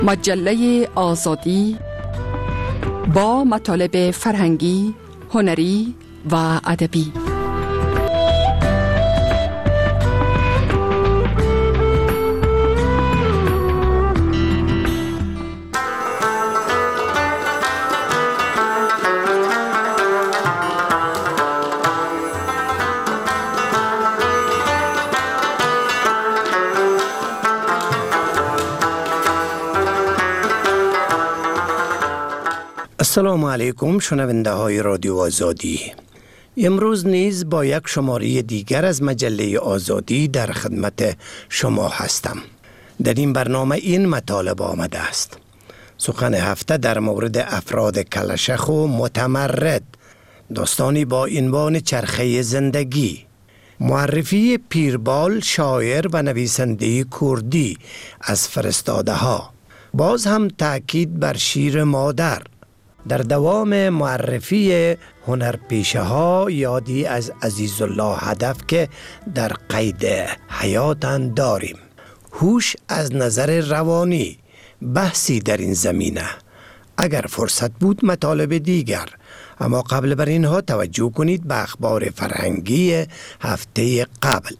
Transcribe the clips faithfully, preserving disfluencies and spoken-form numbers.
مجله آزادی با مطالب فرهنگی، هنری و ادبی. السلام علیکم شنونده های رادیو آزادی. امروز نیز با یک شماره دیگر از مجله آزادی در خدمت شما هستم. در این برنامه این مطالب آمده است: سخن هفته در مورد افراد کلشخ و متمرد، داستانی با عنوان چرخه زندگی، معرفی پیربال شاعر و نویسنده کردی از فرستاده ها، باز هم تاکید بر شیر مادر. در دوام معرفی هنرپیشه ها یادی از عزیزالله هدف که در قید حیاتند داریم. هوش از نظر روانی، بحثی در این زمینه. اگر فرصت بود مطالب دیگر، اما قبل بر اینها توجه کنید به اخبار فرهنگی هفته قبل.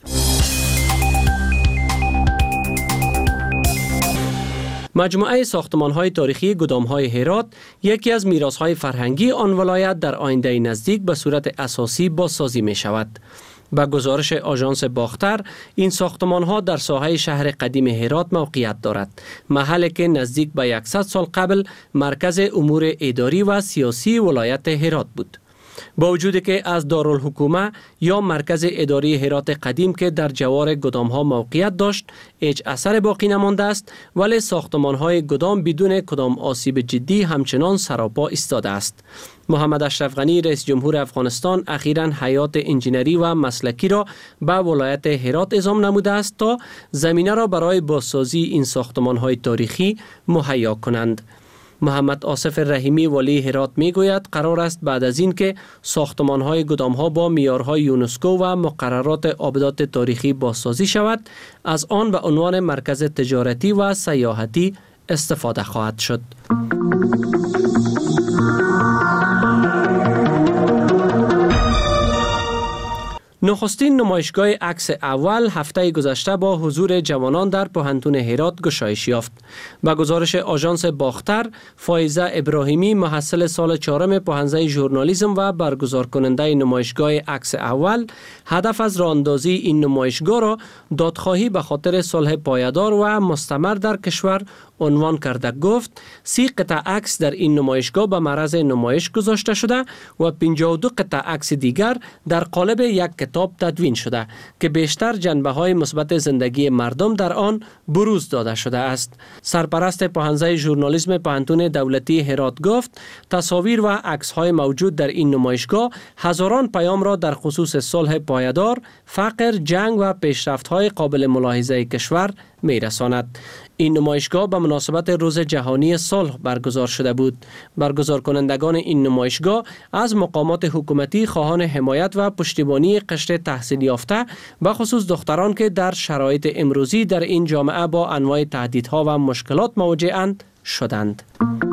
مجموعه ساختمان‌های تاریخی گدام‌های هرات یکی از میراث‌های فرهنگی آن ولایت در آینده نزدیک به صورت اساسی بازسازی می‌شود. با گزارش آژانس باختر، این ساختمان‌ها در ساحه شهر قدیم هرات موقعیت دارد، محلی که نزدیک به صد سال قبل مرکز امور اداری و سیاسی ولایت هرات بود. با وجودی که از دارالحکومه یا مرکز اداری هرات قدیم که در جوار گدام ها موقعیت داشت هیچ اثر باقی نمانده است، ولی ساختمان های گدام بدون کدام آسیب جدی همچنان سراپا ایستاده است. محمد اشرف غنی رئیس جمهور افغانستان اخیراً هیئات انجینری و مسلکی را به ولایت هرات اعزام نموده است تا زمینه را برای بازسازی این ساختمان های تاریخی مهیا کنند. محمد آصف رحیمی ولی هرات می گوید قرار است بعد از این که ساختمان‌های گدام‌ها با معیارهای یونسکو و مقررات آبدات تاریخی بازسازی شود، از آن به عنوان مرکز تجارتی و سیاحتی استفاده خواهد شد. نخستین نمایشگاه عکس اول هفته گذشته با حضور جوانان در پوهنتون هرات گشایش یافت. با گزارش آژانس باختر، فایزه ابراهیمی محصل سال چهارم پوهنزه ژورنالیسم و برگزار کننده نمایشگاه عکس اول، هدف از راهاندازی این نمایشگاه را دادخواهی به خاطر صلح پایدار و مستمر در کشور عنوان کرده. گفت سی قطعه عکس در این نمایشگاه به معرض نمایش گذاشته شده و پنجاه و دو قطعه عکس دیگر در قالب یک کتاب تدوین شده که بیشتر جنبه‌های مثبت زندگی مردم در آن بروز داده شده است. سرپرست پوهنزه ژورنالیسم پوهنتون دولتی هرات گفت تصاویر و عکس‌های موجود در این نمایشگاه هزاران پیام را در خصوص صلح پایدار، فقر، جنگ و پیشرفت‌های قابل ملاحظه کشور میرساند. این نمایشگاه به مناسبت روز جهانی صلح برگزار شده بود. برگزار کنندگان این نمایشگاه از مقامات حکومتی خواهان حمایت و پشتیبانی قشر تحصیل یافته به خصوص دختران که در شرایط امروزی در این جامعه با انواع تهدیدها و مشکلات مواجه‌اند شدند.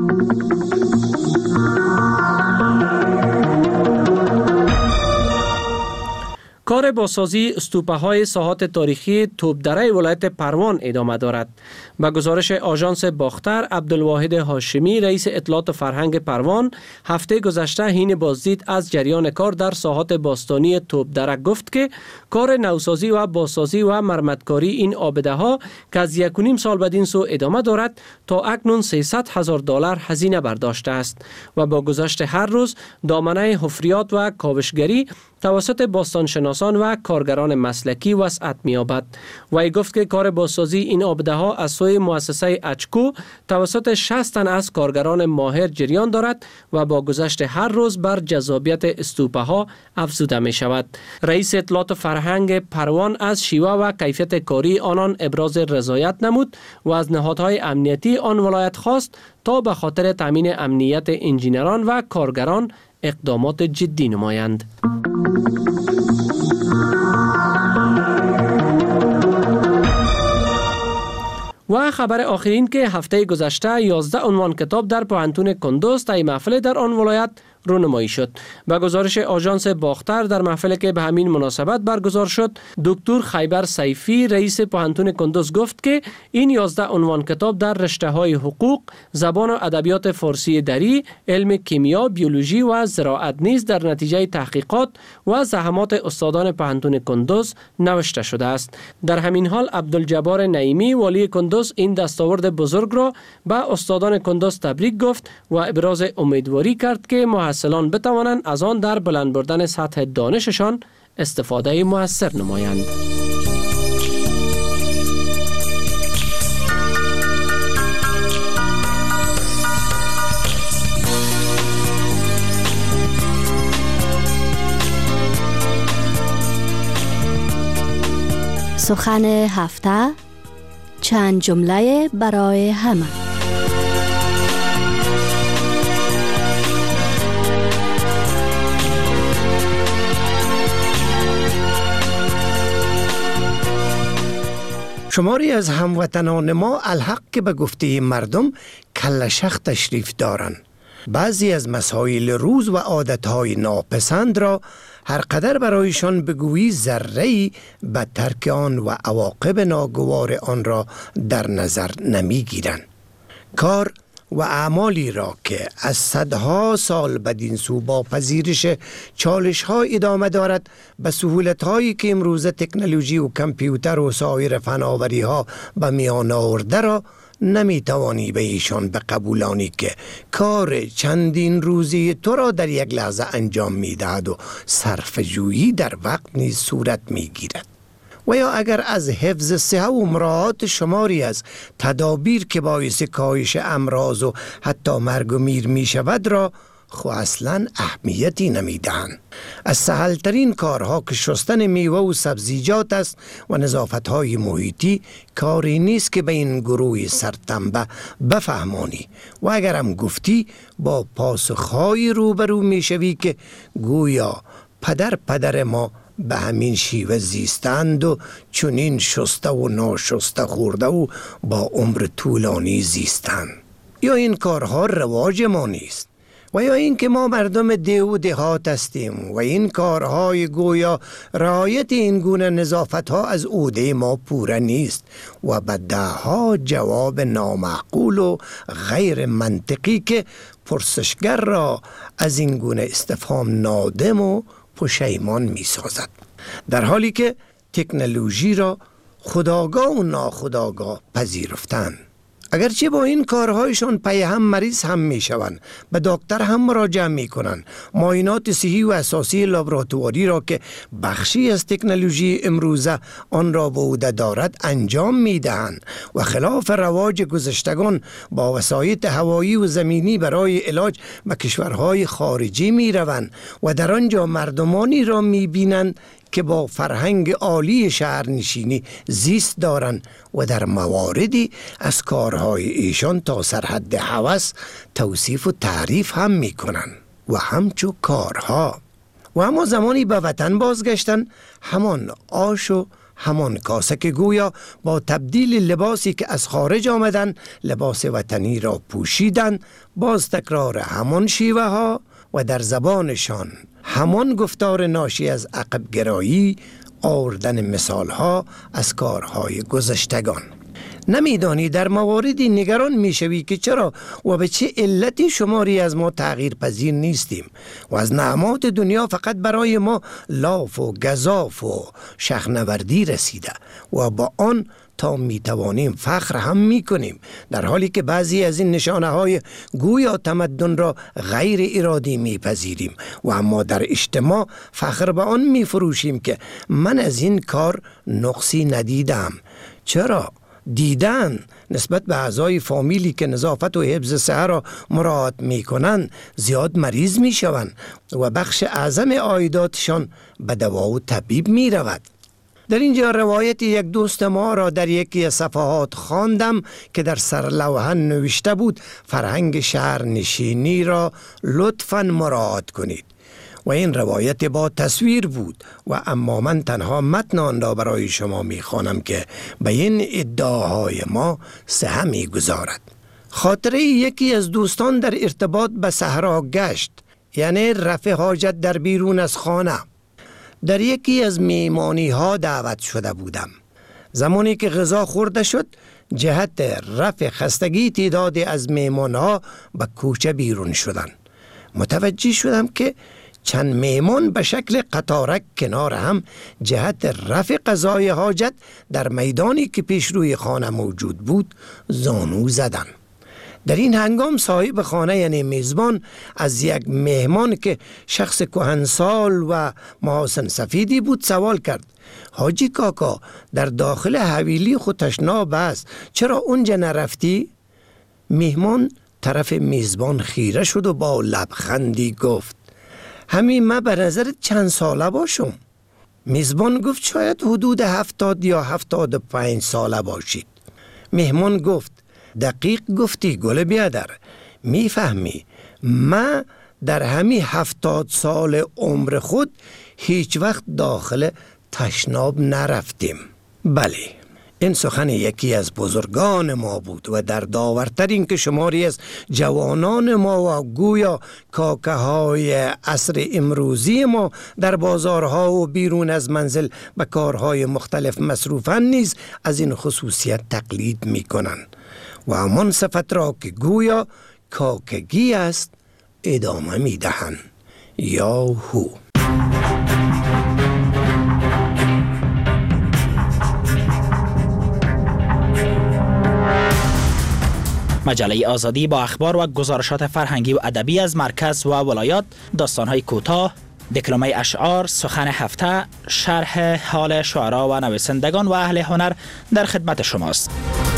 کار بازسازی استوپه‌های ساحات تاریخی توپدره ولایت پروان ادامه دارد. با گزارش آژانس باختر، عبدالواحد هاشمی رئیس اطلاعات فرهنگ پروان هفته گذشته حین بازدید از جریان کار در ساحات باستانی توپدره گفت که کار نوسازی و بازسازی و مرمتکاری این آبده‌ها که از یک و نیم سال بدین سو ادامه دارد تا اکنون سیصد هزار دلار هزینه برداشته است و با گذشت هر روز دامنه حفریات و کاوشگری توسط باستانشناسان و کارگران مسلکی وسعت می‌یابد. وی گفت که کار بازسازی این آبده‌ها از سوی مؤسسه اچکو توسط شصت تن از کارگران ماهر جریان دارد و با گذشت هر روز بر جذابیت استوپه‌ها افزوده می‌شود. رئیس اطلاعات فرهنگ پروان از شیوه و کیفیت کاری آنان ابراز رضایت نمود و از نهادهای امنیتی آن ولایت خواست تا به خاطر تامین امنیت انجینران و کارگران اقدامات جدی نمایند. و خبر آخرین که هفته گذشته یازده عنوان کتاب در پوهنتون کندوز طی محفل در آن ولایت رونمایی شد. به گزارش آژانس باختر در محفلی که به همین مناسبت برگزار شد، دکتر خیبر سیفی رئیس پوهنتون کندوز گفت که این یازده عنوان کتاب در رشته‌های حقوق، زبان و ادبیات فارسی دری، علم کیمیا، بیولوژی و زراعت نیز در نتیجه تحقیقات و زحمات استادان پوهنتون کندوز نوشته شده است. در همین حال عبدالجبار نعیمی والی کندوز این دستاورد بزرگ را به استادان کندوز تبریک گفت و ابراز امیدواری کرد که محصلان بتوانند از آن در بلند بردن سطح دانششان استفاده مؤثر نمایند. سخن هفته، چند جمله برای همه. شماری از هموطنان ما الحق که به گفته مردم کلشخ تشریف دارند. بعضی از مسائل روز و عادتهای ناپسند را هر قدر برایشان بگویی ذره‌ای به ترک آن و عواقب ناگوار آن را در نظر نمی گیرند. کار و اعمالی را که از صدها سال بدین سو با پذیرش چالش ها ادامه دارد، به سهولت هایی که امروز تکنولوژی و کامپیوتر و سایر فناوری ها به میان آورده را نمی توانی به ایشان بقبولانی که کار چندین روزی تو را در یک لحظه انجام می دهد و صرف جویی در وقت نیز صورت می گیرد. و یا اگر از حفظ صحت و مراعات شماری از تدابیر که باعث کاهش امراض و حتی مرگ و میر می شود را خو اصلا اهمیتی نمی دهند. از سهلترین کارها که شستن میوه و سبزیجات است و نظافت های محیطی کاری نیست که به این گروه سرتنبه بفهمانی و اگرم گفتی با پاسخهای روبرو می شوی که گویا پدر پدر ما به همین شیوه زیستند و چنین شسته و ناشسته خورده و با عمر طولانی زیستند. یا این کارها رواج ما نیست و یا این که ما مردم ده و دهات هستیم و این کارهای گویا رعایت این گونه نظافت ها از عهده ما پوره نیست و به ده ها جواب نامعقول و غیر منطقی که پرسشگر را از این گونه استفهام نادم و پشیمان می سازد، در حالی که تکنولوژی را خودآگاه و ناخودآگاه پذیرفتند. اگرچه با این کارهایشان پی هم مریض هم می شوند، به دکتر هم مراجعه می کنند، معاینات صحی و اساسی لابراتواری را که بخشی از تکنولوژی امروزه آن را به عهده دارد انجام می دهند و خلاف رواج گذشتگان با وسایط هوایی و زمینی برای علاج به کشورهای خارجی می روند و در آنجا مردمانی را می بینند که با فرهنگ عالی شهرنشینی زیست دارند و در مواردی از کارهای ایشان تا سرحد هوس توصیف و تعریف هم می کنند و همچو کارها. و اما زمانی به وطن بازگشتن، همان آش و همان کاسه که گویا با تبدیل لباسی که از خارج آمدن لباس وطنی را پوشیدن، باز تکرار همان شیوه ها و در زبانشان همان گفتار ناشی از عقب گرایی، آوردن مثال ها از کارهای گذشتگان. نمیدانی در مواردی نگران میشوی که چرا و به چه علتی شماری از ما تغییر پذیر نیستیم و از نعمات دنیا فقط برای ما لاف و گزاف و شخنوردی رسیده و با آن تا می توانیم فخر هم می کنیم، در حالی که بعضی از این نشانه های گویا تمدن را غیر ارادی می پذیریم و اما در اجتماع فخر به آن می فروشیم که من از این کار نقصی ندیدم. چرا؟ دیدن نسبت به اعضای فامیلی که نظافت و حفظ صحت را مراعات می کنند زیاد مریض می شوند و بخش اعظم عایداتشان به دوا و طبیب می رود. در اینجا روایت یک دوست ما را در یکی از صفحات خواندم که در سرلوحه نوشته بود فرهنگ شهر نشینی را لطفاً مراعات کنید و این روایت با تصویر بود و اما من تنها متن آن را برای شما میخوانم که به این ادعاهای ما صحه میگذارد. خاطره یکی از دوستان در ارتباط به صحرا گشت، یعنی رفع حاجت در بیرون از خانه. در یکی از میمانی ها دعوت شده بودم. زمانی که غذا خورده شد، جهت رفع خستگی تعدادی از میمان ها به کوچه بیرون شدند. متوجه شدم که چند میمان به شکل قطارک کنار هم جهت رفع قضای حاجت در میدانی که پیش روی خانه موجود بود زانو زدن. در این هنگام صاحب خانه یعنی میزبان از یک مهمان که شخص کهنسال و محاسن سفیدی بود سوال کرد: حاجی کاکا، در داخل حویلی خود تشناب است، چرا اونجا نرفتی؟ مهمان طرف میزبان خیره شد و با لبخندی گفت: همین من به نظرت چند ساله باشم؟ میزبان گفت: شاید حدود هفتاد یا هفتاد و پنج ساله باشید. مهمان گفت: دقیق گفتی گل بیادر، میفهمی من در همین هفتاد سال عمر خود هیچ وقت داخل تشناب نرفتیم. بله، این سخن یکی از بزرگان ما بود و در داورتر این که شماری از جوانان ما و گویا کاکه های عصر امروزی ما در بازارها و بیرون از منزل به کارهای مختلف مصروفن نیز از این خصوصیت تقلید می کنند و همان صفت را که گویا کاکگی است ادامه می دهند. یا هو. مجله آزادی با اخبار و گزارشات فرهنگی و ادبی از مرکز و ولایات، داستان‌های کوتاه، دکلمه اشعار، سخن هفته، شرح حال شعرا و نویسندگان و اهل هنر در خدمت شماست.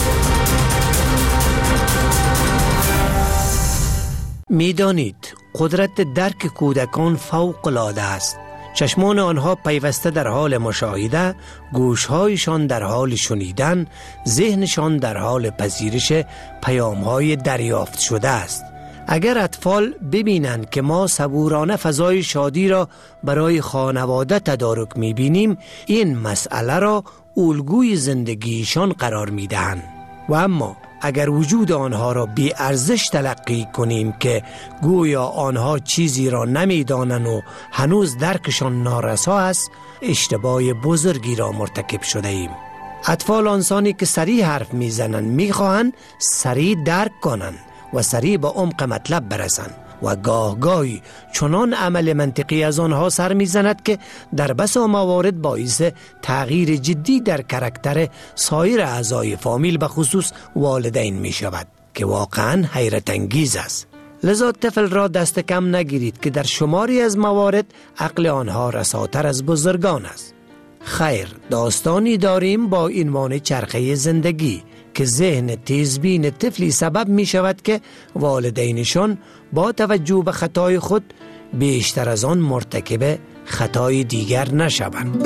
میدانید قدرت درک کودکان فوق العاده است. چشمان آنها پیوسته در حال مشاهده، گوشهایشان در حال شنیدن، ذهنشان در حال پذیرش پیامهای دریافت شده است. اگر اطفال ببینند که ما صبورانه فضای شادی را برای خانواده تدارک می‌بینیم، این مسئله را الگوی زندگیشان قرار می‌دهند. و اما اگر وجود آنها را بی ارزش تلقی کنیم که گویا آنها چیزی را نمی‌دانند و هنوز درکشان نارسا است، اشتباه بزرگی را مرتکب شده ایم. اطفال آنسانی که سریع حرف میزنند میخواهند سریع درک کنند و سریع به عمق مطلب برسند و گاه گاهی چنان عمل منطقی از آنها سر میزند که در بسا موارد باعث تغییر جدی در کاراکتر سایر اعضای فامیل به خصوص والدین می شود که واقعا حیرت انگیز است. لذا طفل را دست کم نگیرید که در شماری از موارد عقل آنها رساتر از بزرگان است. خیر، داستانی داریم با عنوان چرخه زندگی که ذهن تیزبین طفلی سبب می شود که والدینشان با توجه به خطای خود بیشتر از آن مرتکب خطای دیگر نشوند.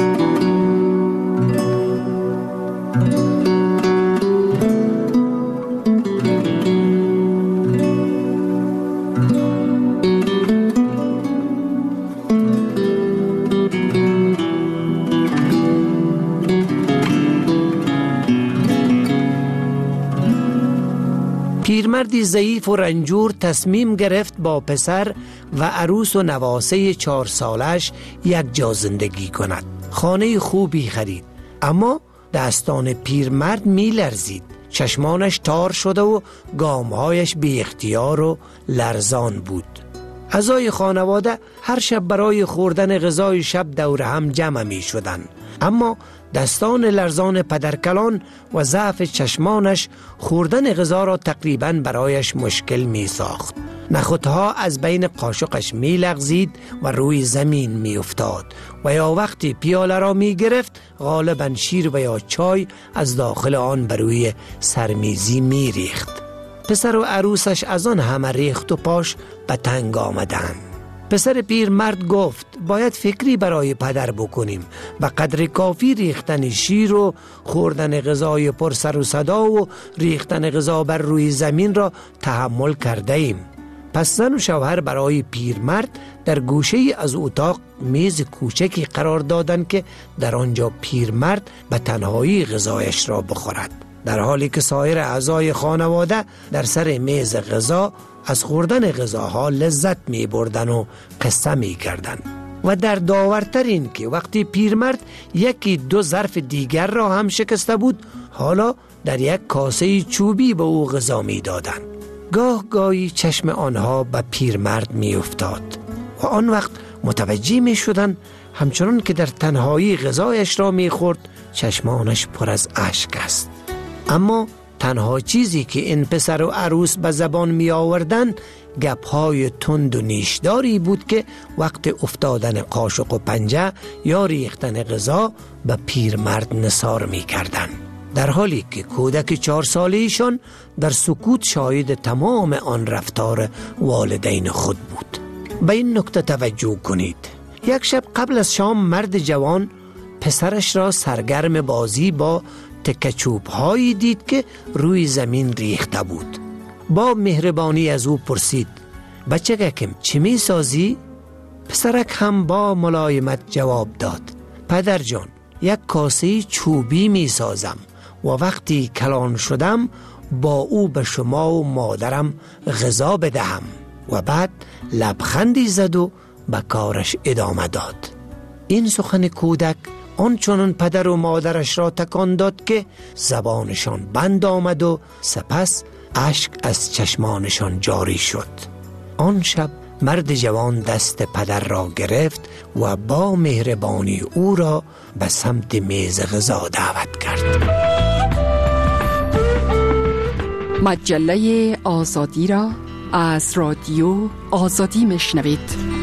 پیرمردی ضعیف و رنجور تصمیم گرفت با پسر و عروس و نواسه چهار سالش یک جا زندگی کند. خانه خوبی خرید، اما دستان پیرمرد می لرزید. چشمانش تار شده و گامهایش بی اختیار و لرزان بود. اعضای خانواده هر شب برای خوردن غذای شب دور هم جمع می شدند، اما دستان لرزان پدرکلان و ضعف چشمانش خوردن غذا را تقریباً برایش مشکل می ساخت. نخودها از بین قاشقش می لغزید و روی زمین می افتاد و یا وقتی پیاله را می گرفت غالباً شیر و یا چای از داخل آن بر روی سرمیزی می ریخت. پسر و عروسش از آن همه ریخت و پاش به تنگ آمدند. پسر پیرمرد گفت باید فکری برای پدر بکنیم. به قدر کافی ریختن شیر و خوردن غذای پر سر و صدا و ریختن غذا بر روی زمین را تحمل کرده ایم. پس زن و شوهر برای پیرمرد در گوشه از اتاق میز کوچکی قرار دادند که در آنجا پیرمرد به تنهایی غذایش را بخورد، در حالی که سایر اعضای خانواده در سر میز غذا از خوردن غذاها لذت می بردن و قصه می کردن. و در داورتر این که وقتی پیرمرد یکی دو ظرف دیگر را هم شکسته بود، حالا در یک کاسه چوبی به او غذا می دادن. گاه گاهی چشم آنها به پیرمرد می افتاد و آن وقت متوجه می شدن همچنان که در تنهایی غذایش را می خورد چشمانش پر از اشک است. اما تنها چیزی که این پسر و عروس به زبان می آوردن گپ‌های تند و نیشداری بود که وقت افتادن قاشق و پنجه یا ریختن غذا به پیرمرد نثار می کردن، در حالی که کودک چهار ساله‌ایشان در سکوت شاهد تمام آن رفتار والدین خود بود. به این نکته توجه کنید. یک شب قبل از شام مرد جوان پسرش را سرگرم بازی با تکچوب هایی دید که روی زمین ریخته بود. با مهربانی از او پرسید: بچگکم چی می سازی؟ پسرک هم با ملایمت جواب داد: پدر جان، یک کاسه چوبی می سازم و وقتی کلان شدم با او به شما و مادرم غذا بدهم. و بعد لبخندی زد و به کارش ادامه داد. این سخن کودک آنچنان پدر و مادرش را تکان داد که زبانشان بند آمد و سپس اشک از چشمانشان جاری شد. آن شب مرد جوان دست پدر را گرفت و با مهربانی او را به سمت میز غذا دعوت کرد. مجله آزادی را از رادیو آزادی میشنوید.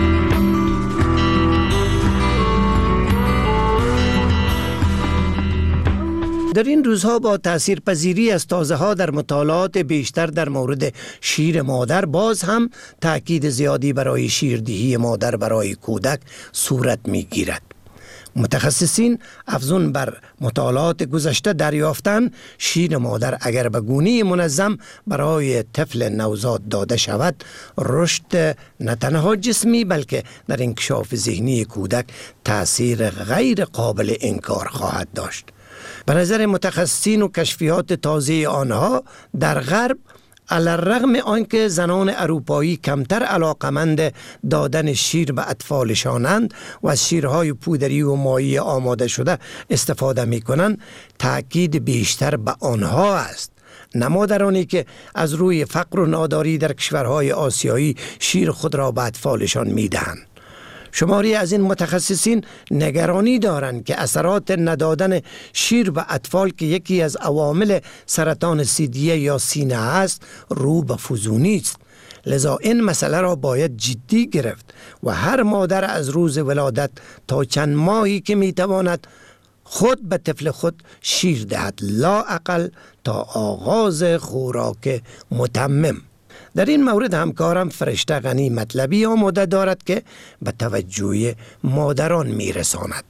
در این روزها با تاثیرپذیری از تازه‌ها در مطالعات بیشتر در مورد شیر مادر، باز هم تأکید زیادی برای شیردهی مادر برای کودک صورت می‌گیرد. متخصصین افزون بر مطالعات گذشته دریافتند شیر مادر اگر به گونه منظم برای طفل نوزاد داده شود، رشد نه تنها جسمی بلکه در انکشاف ذهنی کودک تأثیر غیر قابل انکار خواهد داشت. به نظر متخصصین و کشفیات تازه آنها، در غرب علی‌الرغم آنکه زنان اروپایی کمتر علاقمند دادن شیر به اطفالشانند و از شیرهای پودری و مایی آماده شده استفاده می کنند، تأکید بیشتر به آنها است. نه مادرانی که از روی فقر و ناداری در کشورهای آسیایی شیر خود را به اطفالشان می دهند. شماری از این متخصصین نگرانی دارند که اثرات ندادن شیر به اطفال که یکی از عوامل سرطان سیدیه یا سینه است رو به فزونی است. لذا این مسئله را باید جدی گرفت و هر مادر از روز ولادت تا چند ماهی که میتواند خود به طفل خود شیر دهد، لا اقل تا آغاز خوراک متمم. در این مورد همکارم فرشته غنی مطلبی آماده دارد که به توجه مادران میرساند.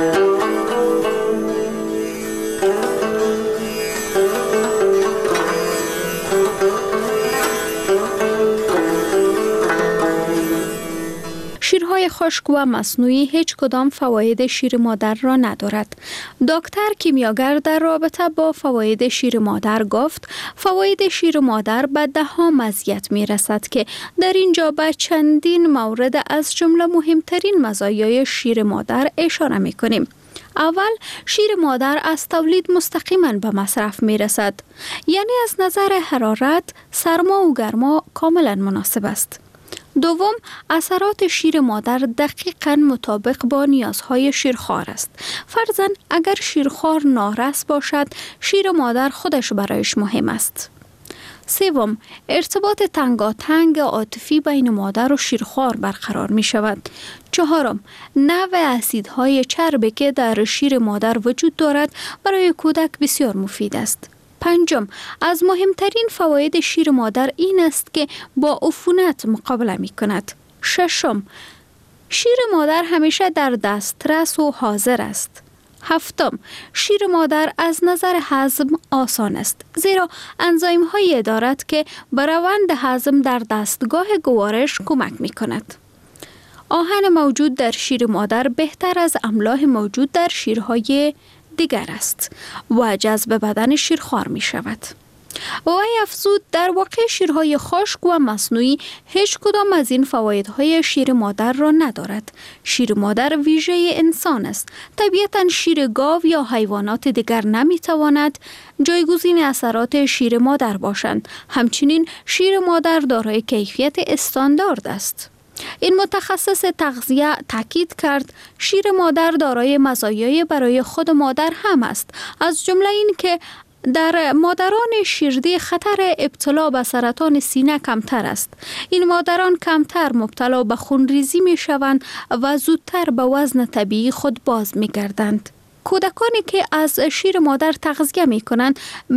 شیرهای خشک و مصنوعی هیچ کدام فواید شیر مادر را ندارد. دکتر کیمیاگر در رابطه با فواید شیر مادر گفت فواید شیر مادر به ده ها مزیت می رسد که در اینجا به چندین مورد از جمله مهمترین مزایای شیر مادر اشاره می کنیم. اول، شیر مادر از تولید مستقیما به مصرف می رسد، یعنی از نظر حرارت، سرما و گرما کاملا مناسب است. دوم، اثرات شیر مادر دقیقاً مطابق با نیازهای شیرخوار است. فرضاً اگر شیرخوار نارس باشد، شیر مادر خودش برایش مهم است. سوم، ارتباط تنگاتنگ عاطفی بین مادر و شیرخوار برقرار می شود. چهارم، نوع اسیدهای چربی که در شیر مادر وجود دارد برای کودک بسیار مفید است. پنجم، از مهمترین فواید شیر مادر این است که با عفونت مقابله می کند. ششم، شیر مادر همیشه در دسترس و حاضر است. هفتم، شیر مادر از نظر هضم آسان است، زیرا انزایم هایی دارد که بر روند هضم در دستگاه گوارش کمک می کند. آهن موجود در شیر مادر بهتر از املاح موجود در شیرهای دیگر است و جذب بدن شیرخوار می شود. وی افزود در واقع شیرهای خشک و مصنوعی هیچ کدام از این فوایدهای شیر مادر را ندارد. شیر مادر ویژه انسان است. طبیعتاً شیر گاو یا حیوانات دیگر نمی تواند جایگزین اثرات شیر مادر باشند. همچنین شیر مادر دارای کیفیت استاندارد است. این متخصص تغذیه تاکید کرد شیر مادر دارای مزایای برای خود مادر هم است، از جمله این که در مادران شیردی خطر ابتلا به سرطان سینه کمتر است. این مادران کمتر مبتلا به خونریزی می شوند و زودتر به وزن طبیعی خود باز می گردند. کودکانی که از شیر مادر تغذیه می کنند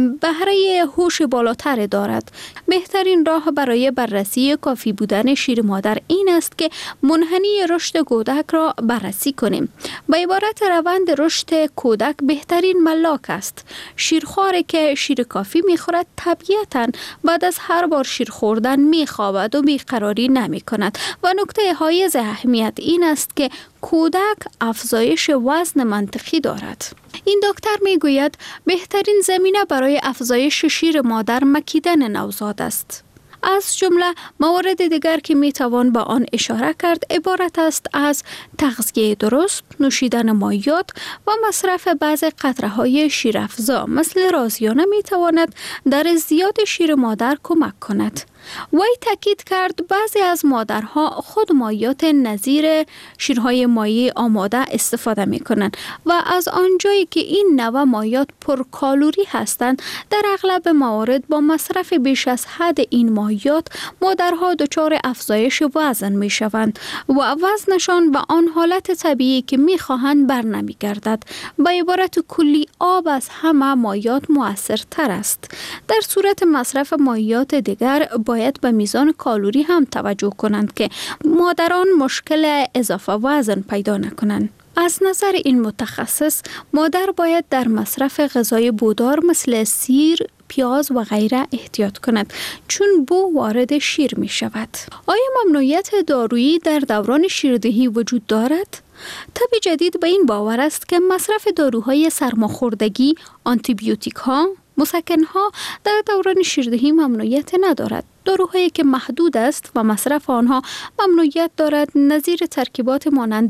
بهره هوش بالاتر دارد. بهترین راه برای بررسی کافی بودن شیر مادر این است که منحنی رشد کودک را بررسی کنیم. به عبارت روند رشد کودک بهترین ملاک است. شیرخواری که شیر کافی می خورد طبیعتاً بعد از هر بار شیر خوردن می خوابد و بیقراری نمی کند و نکته حایز اهمیت این است که کودک افزایش وزن منطقی دارد. این دکتر می گوید بهترین زمینه برای افزایش شیر مادر مکیدن نوزاد است. از جمله موارد دیگر که می توان به آن اشاره کرد عبارت است از تغذیه درست، نوشیدن مایعات و مصرف بعض قطره های شیرافزا مثل رازیانه می تواند در زیاد شیر مادر کمک کند. وی تاکید کرد بعضی از مادرها خود مایعات نظیر شیرهای مایع آماده استفاده می کنند و از آنجایی که این نوع مایعات پر کالری هستند در اغلب موارد با مصرف بیش از حد این مایعات مادرها دچار افزایش وزن می شوند و وزنشان به آن حالت طبیعی که می خواهند بر نمی گردد. به عبارت کلی آب از همه مایعات مؤثرتر است. در صورت مصرف مایعات دیگر باید به میزان کالری هم توجه کنند که مادران مشکل اضافه وزن پیدا نکنند. از نظر این متخصص مادر باید در مصرف غذای بودار مثل سیر، پیاز و غیره احتیاط کند چون بو وارد شیر می شود. آیا ممنوعیت دارویی در دوران شیردهی وجود دارد؟ طب جدید به این باور است که مصرف داروهای سرماخوردگی، آنتیبیوتیک ها، مسکن ها در دوران شیردهی ممنوعیت ندارد. داروهایی که محدود است و مصرف آنها ممنوعیت دارد نظیر ترکیبات مانند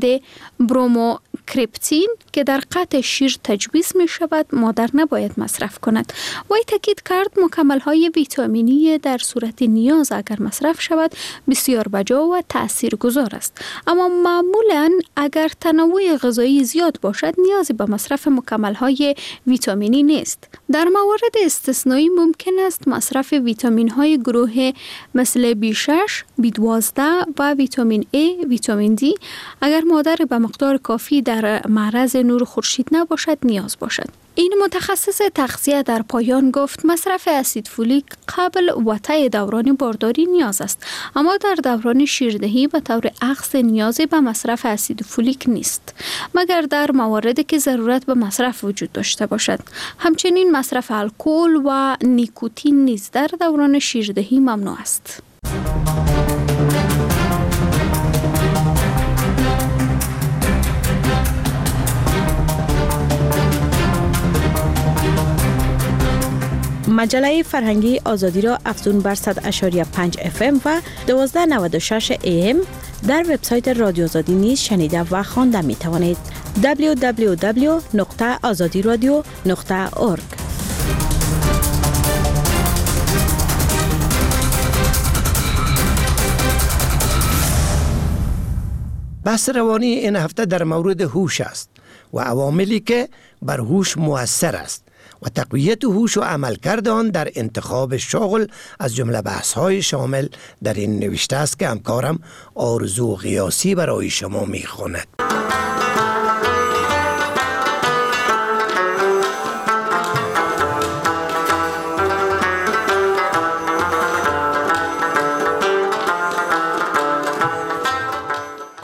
بروموکریپتین که در قطع شیر تجویز می شود مادر نباید مصرف کند. وی تاکید کرد مکمل های ویتامینی در صورت نیاز اگر مصرف شود بسیار بجا و تاثیرگذار است، اما معمولا اگر تنوع غذایی زیاد باشد نیازی به مصرف مکمل های ویتامینی نیست. در موارد استثنایی ممکن است مصرف ویتامین های گروه مثل بی شش، بی دوازده و ویتامین A، ویتامین دی اگر مادر به مقدار کافی در معرض نور خورشید نباشد نیاز باشد. این متخصص تغذیه در پایان گفت مصرف اسید فولیک قبل و طی دوران بارداری نیاز است، اما در دوران شیردهی به طور اخص نیازی به مصرف اسید فولیک نیست مگر در مواردی که ضرورت به مصرف وجود داشته باشد. همچنین مصرف الکل و نیکوتین نیز در دوران شیردهی ممنوع است. مجله فرهنگی آزادی را افزون بر صد و پنج و پنج اف ام و دوازده نود و شش ای ام در وبسایت رادیو آزادی نیز شنیده و خوانده می توانید. دبلیو دبلیو دبلیو نقطه آزادی رادیو نقطه اورگ. بحث روانی این هفته در مورد هوش است و عواملی که بر هوش مؤثر است و تقویت هوش و عملکرد آن در انتخاب شغل از جمله بحث‌های شامل در این نوشته است که همکارم آرزو قیاسی برای شما می‌خواند.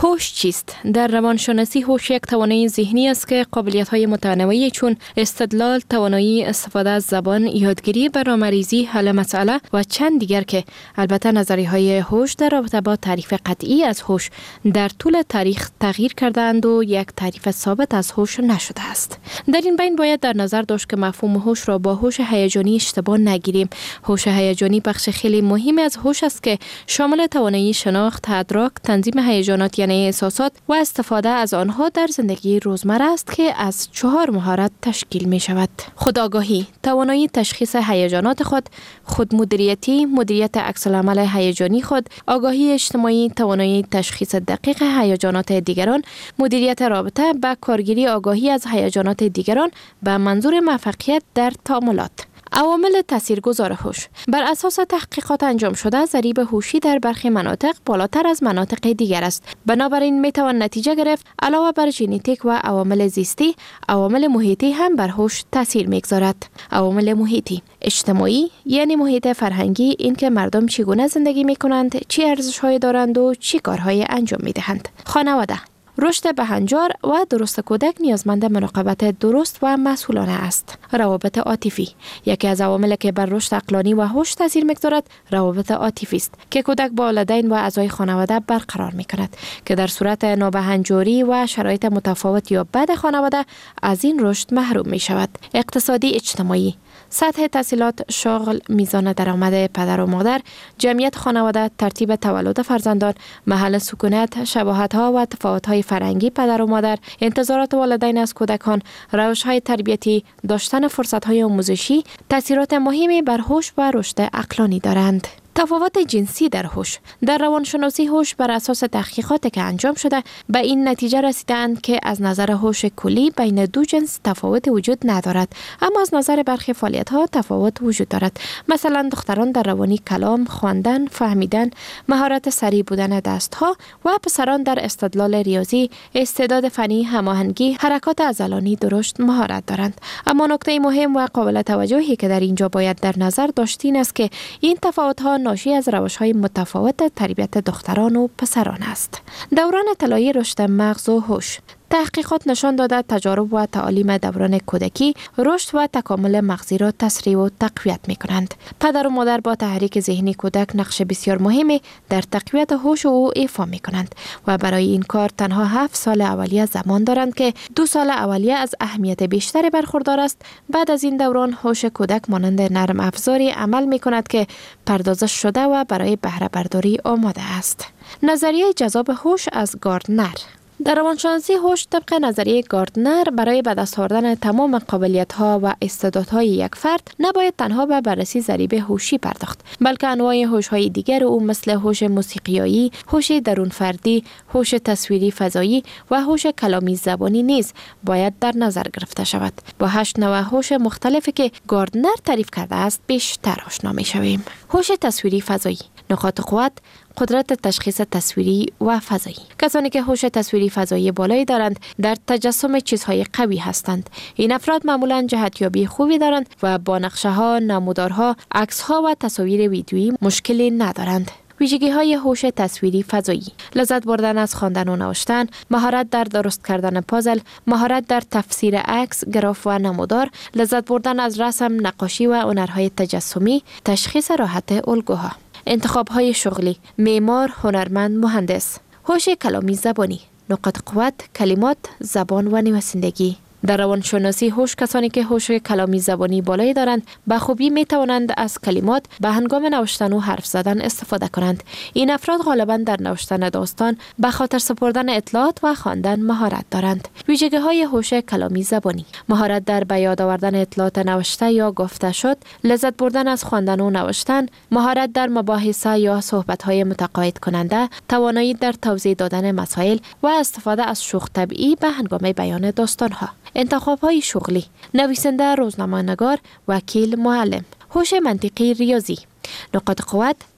هوش چیست؟ در روانشناسی هوش یک توانایی ذهنی است که قابلیت‌های متنوعی چون استدلال، توانایی استفاده از زبان، یادگیری، برنامه‌ریزی، حل مسئله و چند دیگر که البته نظریه‌های هوش در رابطه با تعریف قطعی از هوش در طول تاریخ تغییر کردند و یک تعریف ثابت از هوش نشده است. در این بین باید در نظر داشت که مفهوم هوش را با هوش هیجانی اشتباه نگیریم. هوش هیجانی بخش خیلی مهمی از هوش است که شامل توانایی شناخت، ادراک، تنظیم هیجانات یعنی احساسات و استفاده از آنها در زندگی روزمره است که از چهار مهارت تشکیل می شود. خودآگاهی، توانایی تشخیص هیجانات خود، خودمدیریتی، مدیریت عکس‌العمل هیجانی خود، آگاهی اجتماعی، توانایی تشخیص دقیق هیجانات دیگران، مدیریت رابطه، به کارگیری آگاهی از هیجانات دیگران به منظور موفقیت در تعاملات. عوامل تاثیرگذار هوش. بر اساس تحقیقات انجام شده، ضریب هوشی در برخی مناطق بالاتر از مناطق دیگر است. بنابراین می توان نتیجه گرفت علاوه بر ژنتیک و عوامل زیستی، عوامل محیطی هم بر هوش تاثیر میگذارد. عوامل محیطی، اجتماعی یعنی محیط فرهنگی، اینکه مردم چگونه زندگی می کنند، چی ارزش‌هایی دارند و چی کارهای انجام می دهند. خانواده، رشد بهنجار و درست کودک نیازمند مراقبت درست و مسئولانه است. روابط عاطفی، یکی از عواملی که بر رشد عقلانی و هوش تاثیر می‌گذارد روابط عاطفی است که کودک با والدین و اعضای خانواده برقرار می‌کند که در صورت نابهنجاری و شرایط متفاوت یا بد خانواده از این رشد محروم می‌شود. اقتصادی اجتماعی، سطح تحصیلات، شغل، میزان درآمد پدر و مادر، جمعیت خانواده، ترتیب تولد فرزندان، محل سکونت، شباهت‌ها و تفاوت‌های فرهنگی پدر و مادر، انتظارات والدین از کودکان، روش‌های تربیتی، داشتن فرصت‌های آموزشی تأثیرات مهمی بر هوش و رشد عقلانی دارند. تفاوت جنسی در هوش. در روانشناسی هوش بر اساس تحقیقاتی که انجام شده به این نتیجه رسیدند که از نظر هوش کلی بین دو جنس تفاوت وجود ندارد، اما از نظر برخی فعالیت‌ها تفاوت وجود دارد. مثلا دختران در روانی کلام، خواندن، فهمیدن، مهارت سریع بودن دست‌ها و پسران در استدلال ریاضی، استعداد فنی، هماهنگی، حرکات عضلانی درشت مهارت دارند. اما نکته مهم و قابل توجهی که در اینجا باید در نظر داشت این است که این تفاوت‌ها ناشی از روش‌های متفاوت تربیت دختران و پسران است. دوران طلایی رشد مغز و هوش. تحقیقات نشان داده تجارب و تعالیم دوران کودکی رشد و تکامل مغزی را تسریع و تقویت می کنند. پدر و مادر با تحریک ذهنی کودک نقش بسیار مهمی در تقویت هوش او ایفا می کنند و برای این کار تنها هفت سال اولیه زمان دارند که دو سال اولیه از اهمیت بیشتری برخوردار است. بعد از این دوران هوش کودک مانند نرم افزاری عمل می کند که پردازش شده و برای بهره برداری آماده است. نظریه جذاب هوش از گاردنر. در روانشناسی هوش طبق نظریه گاردنر برای به دست آوردن تمام قابلیت‌ها و استعدادهای یک فرد نباید تنها به بررسی ضریب هوشی پرداخت، بلکه انواع هوش‌های دیگر او مثل هوش موسیقیایی، هوش درون فردی، هوش تصویری فضایی و هوش کلامی زبانی نیز باید در نظر گرفته شود. با هشت نوع هوش مختلفی که گاردنر تعریف کرده است بیشتر آشنا می‌شویم. هوش تصویری فضایی، نقاط قوت، قدرت تشخیص تصویری و فضایی. کسانی که هوش تصویری فضایی بالایی دارند در تجسم چیزهای قوی هستند. این افراد معمولاً جهتیابی خوبی دارند و با نقشه‌ها، نمودارها، عکس‌ها و تصاویر ویدیویی مشکلی ندارند. ویژگی های هوش تصویری فضایی: لذت بردن از خواندن و نوشتن، مهارت در درست کردن پازل، مهارت در تفسیر عکس، گراف و نمودار، لذت بردن از رسم، نقاشی و هنرهای تجسمی، تشخیص راحت الگوها. انتخاب‌های شغلی: معمار، هنرمند، مهندس. هوش کلامی زبانی، نقاط قوت، کلمات، زبان و نویسندگی. در روانشناسی هوش کسانی که هوش کلامی زبانی بالایی دارند به خوبی می توانند از کلمات به هنگام نوشتن و حرف زدن استفاده کنند. این افراد غالبا در نوشتن داستان، به خاطر سپردن اطلاعات و خواندن مهارت دارند. ویژگی های هوش کلامی زبانی: مهارت در به یاد آوردن اطلاعات نوشته یا گفته شد، لذت بردن از خواندن و نوشتن، مهارت در مباحثه یا صحبت های متقاعد کننده، توانایی در توضیح دادن مسائل و استفاده از شوخ طبعی به هنگام بیان داستان ها. انتخاب‌های شغلی: نویسنده، روزنامه‌نگار، وکیل، معلم. هوش منطقی ریاضی: نقاط قوت،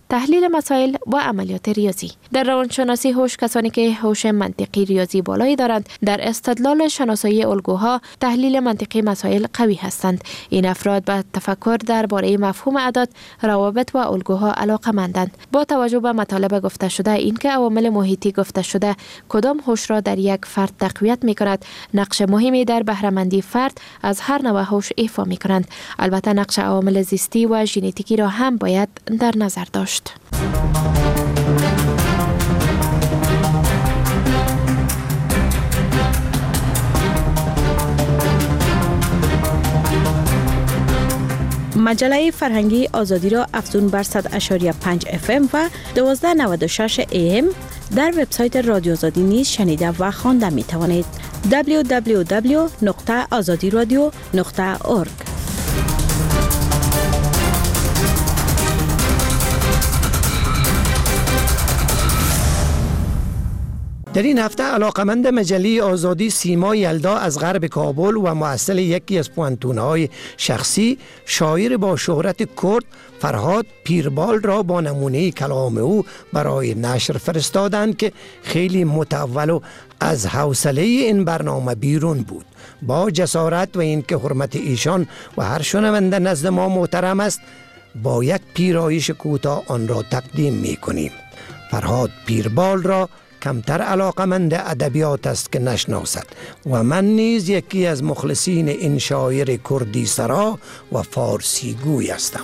تحلیل مسائل و عملیات ریاضی. در روانشناسی هوش کسانی که هوش منطقی ریاضی بالایی دارند در استدلال شناسایی الگوها، تحلیل منطقی مسائل قوی هستند. این افراد به تفکر درباره مفهوم اعداد، روابط و الگوها علاقه‌مندند. با توجه به مطالب گفته شده اینکه عوامل محیطی گفته شده کدام هوش را در یک فرد تقویت می‌کند، نقش مهمی در بهره‌مندی فرد از هر نوع هوش ایفا می‌کنند. البته نقش عوامل زیستی و ژنتیکی را هم باید در نظر داشت. مجله فرهنگی آزادی را افزون بر صد و پنج و پنج اف ام و دوازده نود و شش ای ام در وبسایت رادیو آزادی نیز شنیده و خوانده می توانید. دبلیو دبلیو دبلیو نقطه آزادی رادیو نقطه اورگ. در این هفته علاقمند مجله آزادی سیما یلدا از غرب کابل و مؤسس یکی از پوانتون‌های شخصی، شاعر با شهرت کرد فرهاد پیربال را با نمونه کلام او برای نشر فرستادند که خیلی متول و از حوصله این برنامه بیرون بود. با جسارت و اینکه حرمت ایشان و هر شنونده نزد ما محترم است، با یک پیرایش کوتاه آن را تقدیم می کنیم. فرهاد پیربال را کمتر علاقمند ادبیات است که نشناسد و من نیز یکی از مخلصین این شاعر کردی سرا و فارسی گوی هستم.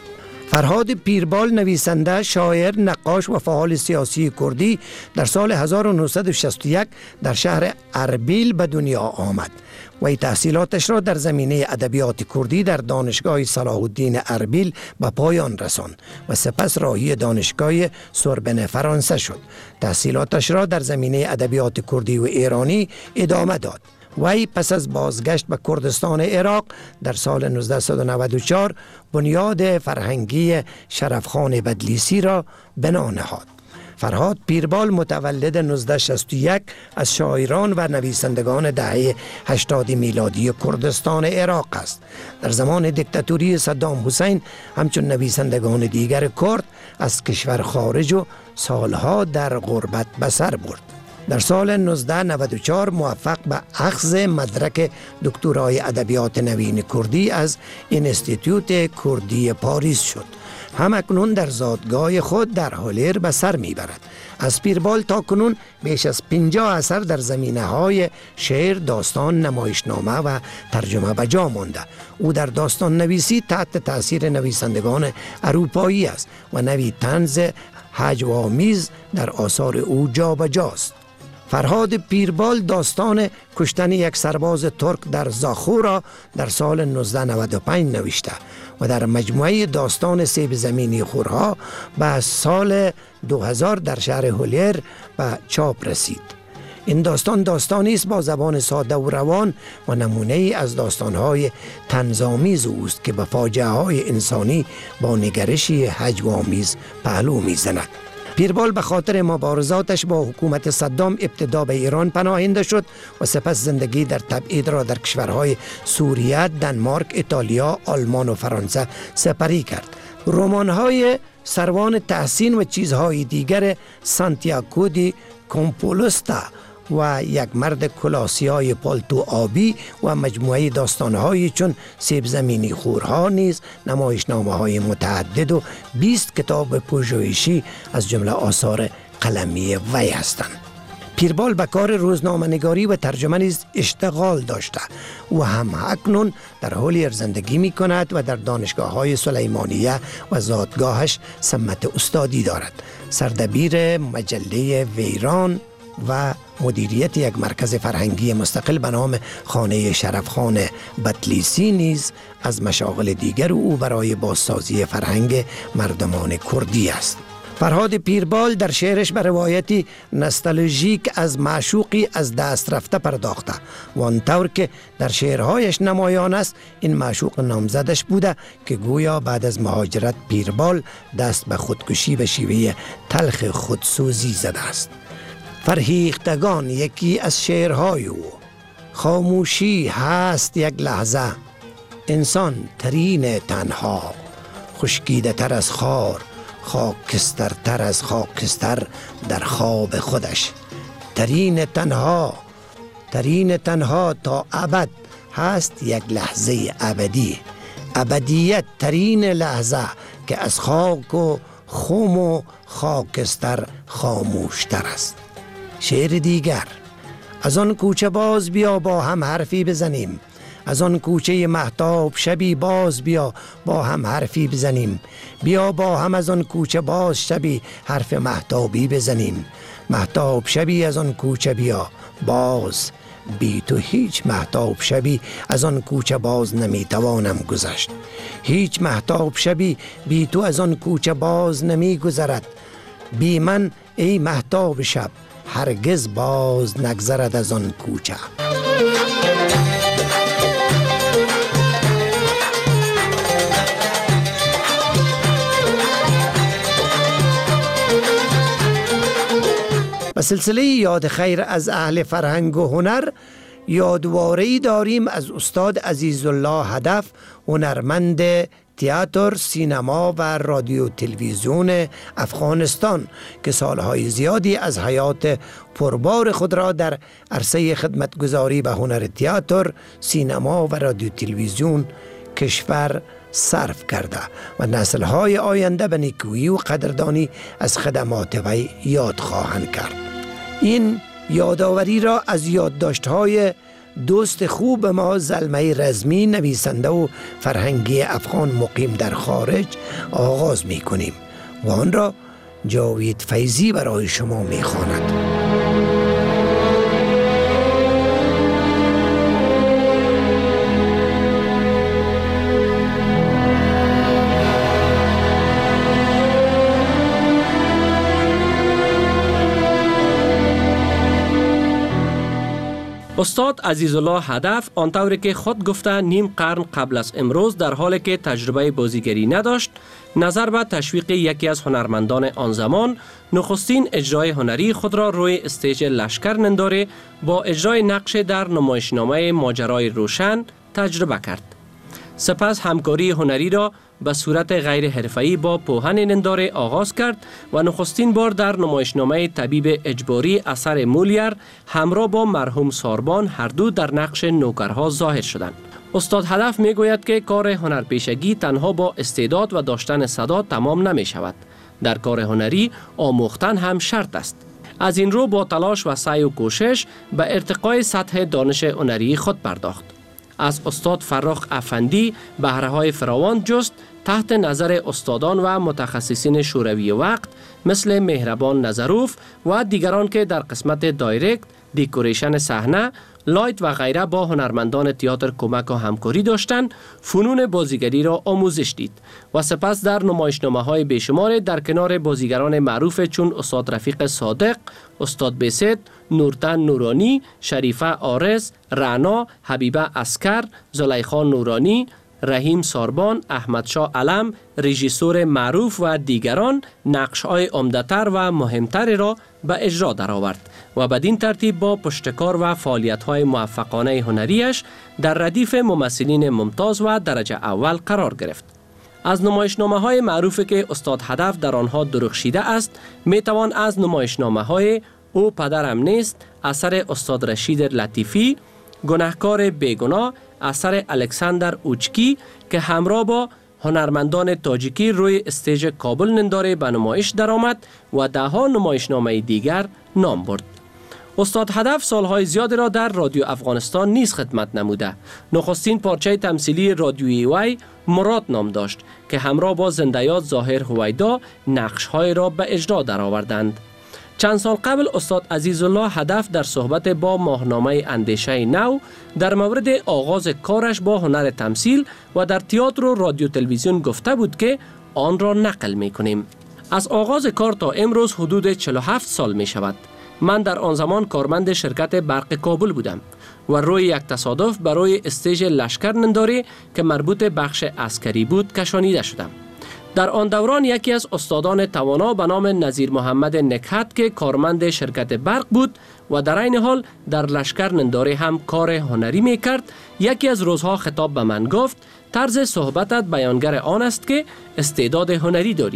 فرهاد پیربال نویسنده، شاعر، نقاش و فعال سیاسی کردی در سال هزار و نهصد و شصت و یک در شهر اربیل به دنیا آمد و تحصیلاتش را در زمینه ادبیات کردی در دانشگاه صلاح الدین اربیل به پایان رساند و سپس راهی دانشگاه سوربن فرانسه شد. تحصیلاتش را در زمینه ادبیات کردی و ایرانی ادامه داد. وی پس از بازگشت به کردستان عراق در سال نوزده نود و چهار بنیاد فرهنگی شرفخان بدلیسی را بنا نهاد. فرهاد پیربال متولد نوزده شصت و یک از شاعران و نویسندگان دهه هشتاد میلادی کردستان عراق است. در زمان دیکتاتوری صدام حسین همچون نویسندگان دیگر کرد از کشور خارج و سالها در غربت به سر برد. در سال نوزده نود و چهار موفق به اخذ مدرک دکترای ادبیات نوین کردی از انستیتوت کردی پاریس شد. همکنون در زادگاه خود در هولر به سر میبرد. از پیربال تا کنون بیش از پنجاه اثر در زمینه های شعر، داستان، نمایشنامه و ترجمه به جا مانده. او در داستان نویسی تحت تاثیر نویسندگان اروپایی است و نوی طنز هجوآمیز در آثار او جا به جاست. فرهاد پیربال داستان کشتن یک سرباز ترک در زاخو را در سال نوزده نود و پنج نوشته و در مجموعه داستان سیب زمینی خورها به سال دو هزار در شهر هولر به چاپ رسید. این داستان داستانی است با زبان ساده و روان و نمونه ای از داستان‌های طنزآمیز اوست که به فاجعه های انسانی با نگرشی هجوآمیز پهلو می‌زند. پیربال به خاطر مبارزاتش با حکومت صدام ابتدا به ایران پناهنده شد و سپس زندگی در تبعید را در کشورهای سوریه، دنمارک، ایتالیا، آلمان و فرانسه سپری کرد. رمان‌های سروان تحسین و چیزهای دیگر سانتیاگو دی کامپوستا و یک مرد کلاسیای پالتو آبی و مجموعه داستان‌های چون سیب زمینی خورها نیز نمایشنامه‌های متعدد و بیست کتاب پژوهشی از جمله آثار قلمی وی هستند. پیربال به کار روزنامه‌نگاری و ترجمه نیز اشتغال داشته و هم اکنون در هولر زندگی می کند و در دانشگاه‌های سلیمانیه و زادگاهش سمت استادی دارد. سردبیر مجله ویران و مدیریت یک مرکز فرهنگی مستقل به نام خانه شرفخان بدلیسی نیز از مشاغل دیگر او برای بازسازی فرهنگ مردمان کردی است. فرهاد پیربال در شعرش به روایتی نوستالژیک از معشوقی از دست رفته پرداخته و آنطور که در شعرهایش نمایان است این معشوق نامزدش بوده که گویا بعد از مهاجرت پیربال دست به خودکشی به شیوه تلخ خودسوزی زده است. فرهیختگان یکی از شعرهای او: خاموشی هست یک لحظه، انسان ترین تنها، خشکیده تر از خار، خاکسترتر از خاکستر در خواب خودش. ترین تنها ترین تنها تا ابد هست یک لحظه ابدی. ابدیت ترین لحظه که از خاک و خم و خاکستر خاموشتر است. شعر دیگر: از آن کوچه باز بیا با هم حرفی بزنیم، از آن کوچه مهتاب شبی باز بیا با هم حرفی بزنیم، بیا با هم از آن کوچه باز شبی حرف مهتابی بزنیم. مهتاب شبی از آن کوچه بیا باز، بی تو هیچ مهتاب شبی از آن کوچه باز نمیتوانم گذشت. هیچ مهتاب شبی بی تو از آن کوچه باز نمی گذرد. بی من ای مهتاب شب هرگز باز نگذرد از آن کوچه. و سلسله یاد خیر از اهل فرهنگ و هنر یادواره‌ای داریم از استاد عزیزالله هدف، هنرمند تئاتر، سینما و رادیو تلویزیون افغانستان که سالهای زیادی از حیات پربار خود را در عرصه خدمتگزاری به هنر تئاتر، سینما و رادیو تلویزیون کشور صرف کرده و نسل‌های آینده به نیکویی و قدردانی از خدمات وی یاد خواهند کرد. این یادآوری را از یادداشت‌های دوست خوب ما زلمه رزمی، نویسنده و فرهنگی افغان مقیم در خارج آغاز می کنیم و آن را جاوید فیضی برای شما می خواند. استاد عزیزالله هدف آنطوری که خود گفته نیم قرن قبل از امروز در حالی که تجربه بازیگری نداشت، نظر به تشویق یکی از هنرمندان آن زمان نخستین اجرای هنری خود را روی استیج لشکر ننداره با اجرای نقش در نمایشنامه ماجرای روشن تجربه کرد. سپس همکاری هنری را به صورت غیر حرفه‌ای با پوهن ننداره آغاز کرد و نخستین بار در نمایشنامه طبیب اجباری اثر مولیر همراه با مرحوم ساربان هر دو در نقش نوکرها ظاهر شدند. استاد هدف می گوید که کار هنرپیشگی تنها با استعداد و داشتن صدا تمام نمی شود. در کار هنری آموختن هم شرط است. از این رو با تلاش و سعی و کوشش به ارتقای سطح دانش هنری خود پرداخت. از استاد فراخ افندی بهره‌های فراوان جست تحت نظر استادان و متخصصین شوروی وقت مثل مهربان نظروف و دیگران که در قسمت دایرکت، دیکوریشن صحنه، لایت و غیره با هنرمندان تئاتر کمک و همکاری داشتند، فنون بازیگری را آموزش دید و سپس در نمایشنامه‌های بیشمار در کنار بازیگران معروف چون استاد رفیق صادق، استاد بیست، نورتن نورانی، شریفه آرز، رعنا، حبیبه اسکر، زلیخا نورانی، رحیم ساربان، احمد شاه علم، رژیسور معروف و دیگران نقش‌های عمده‌تر و مهمتر را به اجرا درآورد و بدین ترتیب با پشتکار و فعالیت‌های موفقانه هنریش در ردیف ممثلین ممتاز و درجه اول قرار گرفت. از نمایشنامه‌های معروفی که استاد هدف در آنها درخشیده است، می‌توان از نمایشنامه‌های او پدرم نیست اثر استاد رشید لطیفی، گناهکار بیگناه اثر الکساندر اوچکی که همراه با هنرمندان تاجیکی روی استیج کابل ننداره به نمایش درآمد و ده‌ها نمایشنامه دیگر نام برد. استاد هدف سالهای زیادی را در رادیو افغانستان نیز خدمت نموده. نخستین پارچه تمثیلی رادیویی وی مراد نام داشت که همراه با زنده‌یاد ظاهر هویدا نقش‌های را به اجرا درآوردند. چند سال قبل استاد عزیزالله هدف در صحبت با ماهنامه اندیشه نو در مورد آغاز کارش با هنر تمثیل و در تئاتر و رادیو تلویزیون گفته بود که آن را نقل می کنیم. از آغاز کار تا امروز حدود چهل و هفت سال می شود. من در آن زمان کارمند شرکت برق کابل بودم و روی یک تصادف برای استیج لشکر ننداری که مربوط بخش عسکری بود کشانیده شدم. در آن دوران یکی از استادان توانا به نام نظیر محمد نکهت که کارمند شرکت برق بود و در این حال در لشکر ننداری هم کار هنری می کرد، یکی از روزها خطاب به من گفت طرز صحبتت بیانگر آن است که استعداد هنری داری.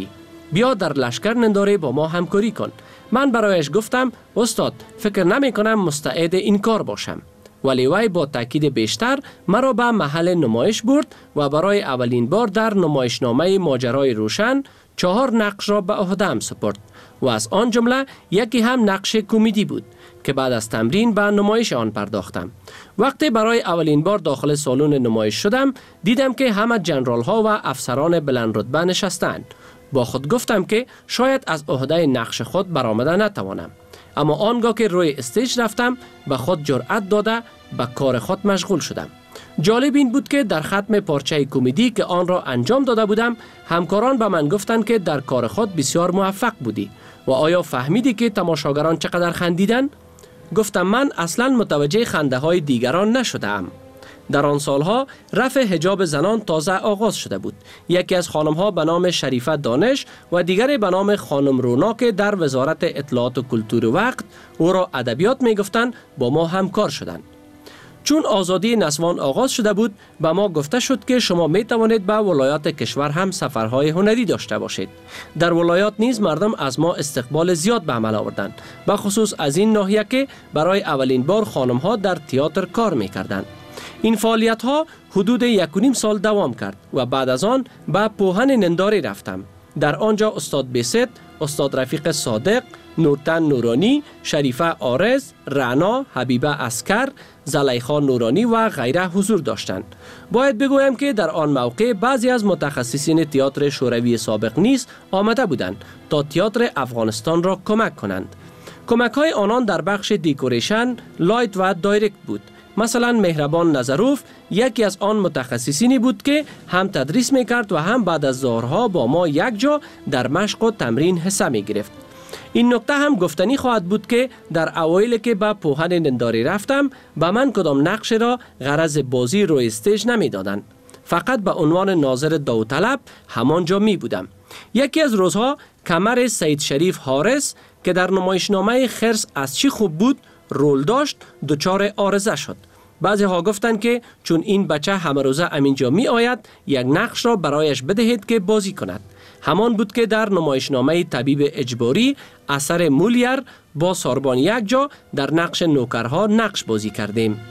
بیا در لشکر ننداره با ما همکاری کن. من برایش گفتم استاد فکر نمی کنم مستعد این کار باشم. ولی وی با تاکید بیشتر مرا به محل نمایش برد و برای اولین بار در نمایشنامه ماجرای روشن چهار نقش را به عهده‌ام سپرد و از آن جمله یکی هم نقش کمدی بود که بعد از تمرین به نمایش آن پرداختم. وقتی برای اولین بار داخل سالن نمایش شدم دیدم که همه جنرال ها و افسران بلند رتبه نشستند. با خود گفتم که شاید از عهده نقش خود برآمده نتوانم، اما آنگاه که روی استیج رفتم به خود جرأت داده به کار خود مشغول شدم. جالب این بود که در ختم پارچه کمدی که آن را انجام داده بودم همکاران به من گفتند که در کار خود بسیار موفق بودی و آیا فهمیدی که تماشاگران چقدر خندیدن؟ گفتم من اصلا متوجه خنده های دیگران نشدم. در آن سالها رفع حجاب زنان تازه آغاز شده بود. یکی از خانمها به نام شریفه دانش و دیگری به نام خانم رونا که در وزارت اطلاعات و کلتور وقت او را ادبیات می گفتند با ما همکار شدند. چون آزادی نسوان آغاز شده بود به ما گفته شد که شما می توانید به ولایات کشور هم سفرهای هنری داشته باشید. در ولایات نیز مردم از ما استقبال زیاد به عمل آوردند، به خصوص از این ناحیه که برای اولین بار خانم ها در تئاتر کار می کردند. این فعالیت ها حدود یک و نیم سال دوام کرد و بعد از آن به پوهن ننداری رفتم. در آنجا استاد بیست، استاد رفیق صادق، نورتن نورانی، شریفه آرز، رعنا، حبیبه اسکر، زلیخا نورانی و غیره حضور داشتند. باید بگویم که در آن موقع بعضی از متخصصین تئاتر شوروی سابق نیز آمده بودند تا تئاتر افغانستان را کمک کنند. کمک های آنان در بخش دیکوریشن، لایت و دایرکت بود. مثلا مهربان نظروف یکی از آن متخصصینی بود که هم تدریس میکرد و هم بعد از ظهرها با ما یک جا در مشق و تمرین حصه می گرفت. این نکته هم گفتنی خواهد بود که در اوایل که به پوهن ننداری رفتم به من کدام نقش را غرض بازی روی استیج نمی دادن. فقط به عنوان ناظر داوطلب همانجا می بودم. یکی از روزها کمر سید شریف حارس که در نمایشنامه خرس از چی خوب بود رول داشت دچار آرزه شد. بعضی ها گفتند که چون این بچه همه روزه امینجا می آید یک نقش را برایش بدهید که بازی کند. همان بود که در نمایشنامه طبیب اجباری اثر مولیر با ساربان یک جا در نقش نوکرها نقش بازی کردیم.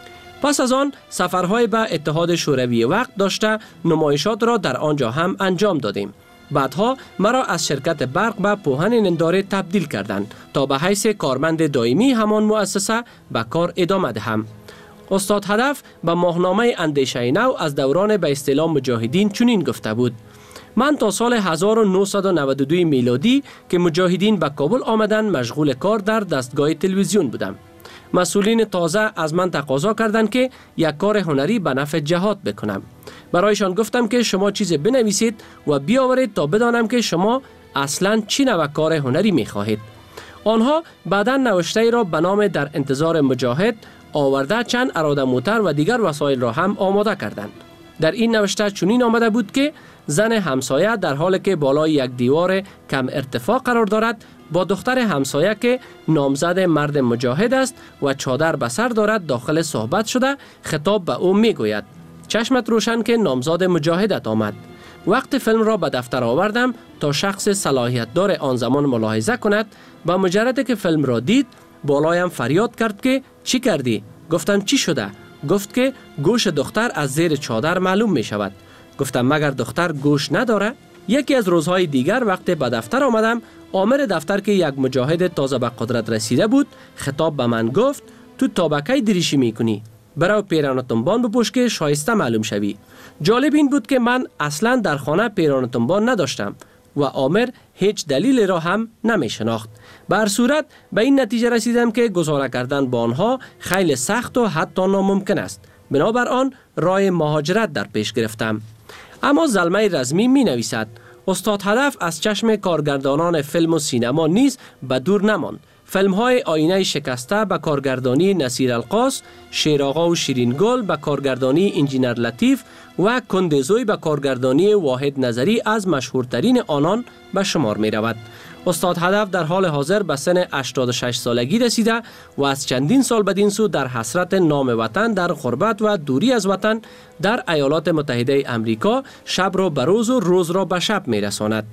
پس از آن سفرهای به اتحاد شوروی وقت داشته نمایشات را در آنجا هم انجام دادیم. بعدها مرا از شرکت برق به پوهن ننداره تبدیل کردند تا به حیث کارمند دائمی همان مؤسسه به کار ادامه دهم. استاد هدف به ماهنامه اندیشه نو از دوران به اصطلاح مجاهدین چنین گفته بود: من تا سال هزار و نهصد و نود و دو میلادی که مجاهدین به کابل آمدند مشغول کار در دستگاه تلویزیون بودم. مسئولین تازه از من تقاضا کردند که یک کار هنری به نفع جهاد بکنم. برایشان گفتم که شما چیز بنویسید و بیاورید تا بدانم که شما اصلاً چی نوع کار هنری می خواهید. آنها بعداً نوشته را به نام در انتظار مجاهد آورده چند اراده موتر و دیگر وسایل را هم آماده کردند. در این نوشته چنین آمده بود که زن همسایه در حالی که بالای یک دیوار کم ارتفاع قرار دارد با دختر همسایه که نامزد مرد مجاهد است و چادر به سر دارد داخل صحبت شده خطاب به او می گوید: چشمت روشن که نامزد مجاهدت آمد. وقت فیلم را به دفتر آوردم تا شخص صلاحیت دار آن زمان ملاحظه کند. با مجرد که فیلم را دید بالایم فریاد کرد که چی کردی؟ گفتم چی شده؟ گفت که گوش دختر از زیر چادر معلوم می شود. گفتم مگر دختر گوش نداره؟ یکی از روزهای دیگر وقتی به دفتر آمدم آمر دفتر که یک مجاهد تازه به قدرت رسیده بود خطاب به من گفت: تو تا به کی دریشی میکنی؟ برو پیران تنبان بپوش که شایسته معلوم شوی. جالب این بود که من اصلا در خانه پیران تنبان نداشتم و آمر هیچ دلیل را هم نمی شناخت. به هر صورت به این نتیجه رسیدم که گذاره کردن با آنها خیلی سخت و حتی ناممکن است. بنابر آن راه مهاجرت در پیش گرفتم. اما زلمه رزمی می نویسد: استاد هدف از چشم کارگردانان فیلم و سینما نیز به دور نماند. فیلم های آینه شکسته به کارگردانی نصیر القاص، شیراغا و شیرین گل به کارگردانی انجینر لطیف و کندزوی به کارگردانی واحد نظری از مشهورترین آنان به شمار می رود. استاد هدف در حال حاضر به سن هشتاد و شش سالگی رسیده و از چندین سال بدین سو در حسرت نام وطن در غربت و دوری از وطن در ایالات متحده امریکا شب را به روز و روز را به شب می رساند.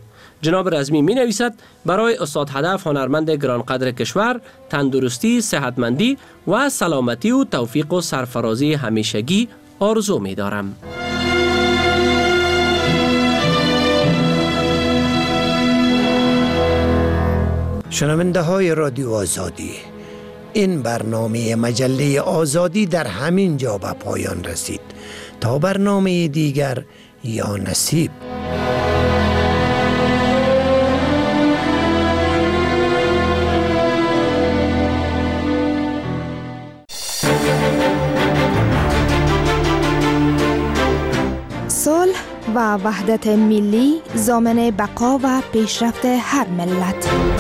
جناب رزمی می نویسد برای استاد هدف هنرمند گرانقدر کشور تندرستی، صحتمندی و سلامتی و توفیق و سرفرازی همیشگی آرزو می دارم. شنونده های رادیو آزادی، این برنامه مجله آزادی در همین جا به پایان رسید. تا برنامه دیگر، یا نصیب. صلح و وحدت ملی ضامن بقا و پیشرفت هر ملت.